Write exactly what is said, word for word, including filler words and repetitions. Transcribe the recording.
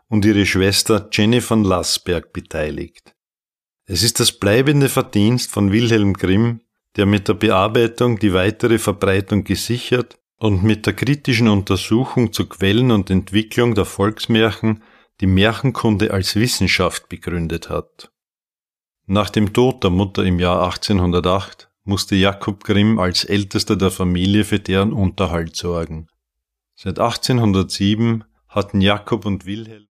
und ihre Schwester Jenny von Lassberg beteiligt. Es ist das bleibende Verdienst von Wilhelm Grimm, der mit der Bearbeitung die weitere Verbreitung gesichert und mit der kritischen Untersuchung zu Quellen und Entwicklung der Volksmärchen die Märchenkunde als Wissenschaft begründet hat. Nach dem Tod der Mutter im Jahr achtzehnhundertacht musste Jakob Grimm als ältester der Familie für deren Unterhalt sorgen. Seit achtzehnhundertsieben hatten Jakob und Wilhelm